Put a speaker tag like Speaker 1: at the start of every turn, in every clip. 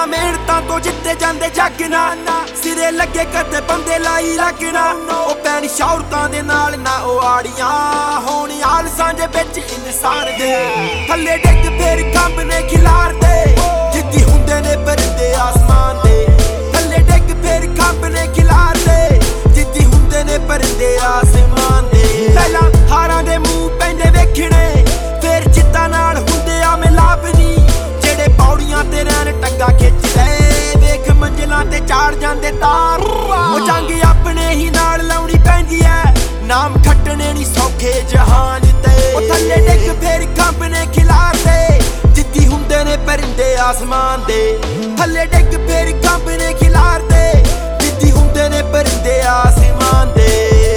Speaker 1: ਮਿਹਨਤਾਂ ਤੋਂ ਜਿੱਤੇ ਜਾਂਦੇ ਜੱਗ ਨਾ ਸਿਰੇ ਲੱਗੇ ਕਦੇ ਬੰਦੇ ਲਾਈ ਰੱਖਣਾ ਉਹ ਪੈਣ ਸ਼ੌਹਰਤਾਂ ਦੇ ਨਾਲ ਨਾ ਉਹ ਆੜੀਆਂ ਹੋਣ ਆਲਸਾਂ ਦੇ ਵਿੱਚ ਇਨਸਾਨ ਦੇ ਥੱਲੇ ਡਿੱਗ ਫੇਰ ਕੰਬ ਨੇ ਖਿਲਾਰਦੇ ਜਿੱਦੀ ਹੁੰਦੇ ਨੇ ਪਰਿੰਦੇ ਆਸਮਾਨ ਦੇ ਥੱਲੇ ਡਿੱਗ ਫੇਰ ਕੰਬ ਨੇ ਖਿਲਾਰਦੇ ਜਿੱਦੀ ਹੁੰਦੇ ਨੇ ਪਰਿੰਦੇ ਆਸਮਾਨ ਦੇ ਪਹਿਲਾਂ ਹਾਰਾਂ ਦੇ ਮੂੰਹ ਪੈਂਦੇ ਵੇਖਣੇ ਫੇਰ ਜਿੱਤਾਂ ਨਾਲ ਹੁੰਦੇ ਆ ਮਿਲਾਪ ਨੀ ਜਿਹੜੇ ਪੌੜੀਆਂ ਤੇ ਰਹਿਣ ਟੰਗਾ ਖਿੱਚਦੇ ਵੇਖ ਮੰਜ਼ਿਲਾਂ ਤੇ ਚਾੜ ਜਾਂਦੇ ਤਾਰ ਉਹ ਜੰਗ ਆਪਣੇ ਹੀ ਨਾਲ ਲਾਉਣੀ ਪੈਂਦੀ ਐ ਨਾਮ ਖੱਟਣੇ ਨੀ ਸੌਖੇ ਜਹਾਨ ਤੇ ਉਹ ਥੱਲੇ ਡਿੱਗ ਫੇਰ ਕੰਬ ਨੇ ਖਿਲਾਰਦੇ ਜਿੱਦੀ ਹੁੰਦੇ ਨੇ ਪਰਿੰਦੇ ਆਸਮਾਨ ਦੇ ਥੱਲੇ ਡਿੱਗ ਫੇਰ ਕੰਬ ਨੇ ਖਿਲਾਰਦੇ ਜਿੱਦੀ ਹੁੰਦੇ ਨੇ ਪਰਿੰਦੇ ਆਸਮਾਨ ਦੇ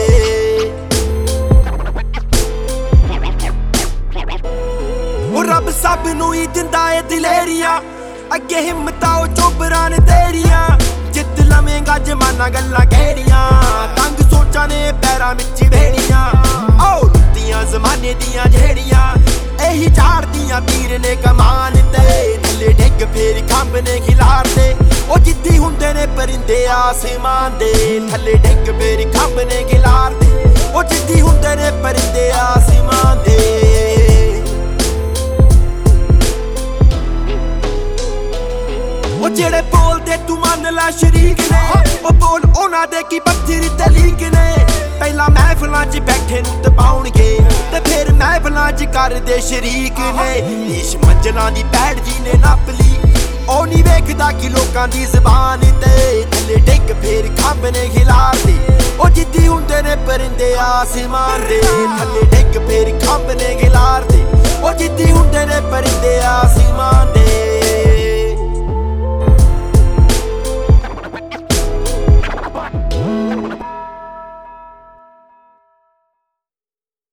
Speaker 1: ਉਹ ਰੱਬ ਸਭ ਨੂੰ ਹੀ ਦਿੰਦਾ ਏ ਦਿਲੇਰੀਆਂ ਅੱਗੇ ਹਿੰਮਤਾਂ ਉਹ ਚੋਬਰਾਂ ਨੇ ਤੇਰੀਆਂ ਜਿੱਤ ਲਵੇਂਗਾ ਜਮਾਨਾ ਗੱਲਾਂ ਕਿਹੜੀਆਂ ਤੰਗ ਸੋਚਾਂ ਨੇ ਪੈਰਾਂ ਵਿੱਚ ਵੇੜੀਆਂ ਓ ਲੁੱਟੀਆਂ ਜ਼ਮਾਨੇ ਦੀਆਂ ਜਿਹੜੀਆਂ ਇਹੀ ਝਾੜਦੀਆਂ ਤੀਰ ਨੇ ਕਮਾਨ ਤੇ ਥੱਲੇ ਡਿੱਗ ਫੇਰ ਕੰਬ ਨੇ ਖਿਲਾਰਦੇ ਉਹ ਜਿੱਦੀ ਹੁੰਦੇ ਨੇ ਪਰਿੰਦੇ ਆਸਮਾਨ ਦੇ ਥੱਲੇ ਡਿੱਗ ਫੇਰ ਕੰਬ ਨੇ ਖਿਲਾਰਦੇ ਉਹ ਜਿੱਦੀ ਹੁੰਦੇ ਨੇ ਪਰਿੰਦੇ ਆਸਮਾਨ ਦੇ ਉਹ ਜਿਹੜੇ ਬੋਲਦੇ ਤੂੰ ਮੰਨ ਲੈ ਸ਼ਰੀਕ ਨੇ ਉਹ ਬੋਲ ਉਹਨਾਂ ਦੇ ਕੀ ਪੱਥਰ ਤੇ ਲੀਕ ਨੇ ਪਹਿਲਾਂ ਮਹਿਫਲਾਂ 'ਚ ਬੈਠੇ ਨੂੰ ਦਬਾਉਣਗੇ ਤੇ ਫਿਰ ਮਹਿਫਲਾਂ 'ਚ ਕਰਦੇ ਸ਼ਰੀਕ ਨੇ ਈਸ਼ ਮੰਜ਼ਲਾਂ ਦੀ ਪੈੜ ਜੀ ਨੇ ਨੱਪ ਲਈ ਉਹ ਨਹੀਂ ਵੇਖਦਾ ਕਿ ਲੋਕਾਂ ਦੀ ਜ਼ਬਾਨ ਤੇ ਥੱਲੇ ਡਿੱਗ ਫੇਰ ਕੰਬ ਨੇ ਖਿਲਾਰਦੇ ਉਹ ਜਿੱਦੀ ਹੁੰਦੇ ਨੇ ਪਰਿੰਦੇ ਆਸਮਾਨ ਦੇ ਥੱਲੇ ਡਿੱਗ ਫੇਰ ਕੰਬ ਨੇ ਖਿਲਾਰਦੇ ਉਹ ਜਿੱਦੀ ਹੁੰਦੇ ਨੇ ਪਰਿੰਦੇ ਆਸਮਾਨ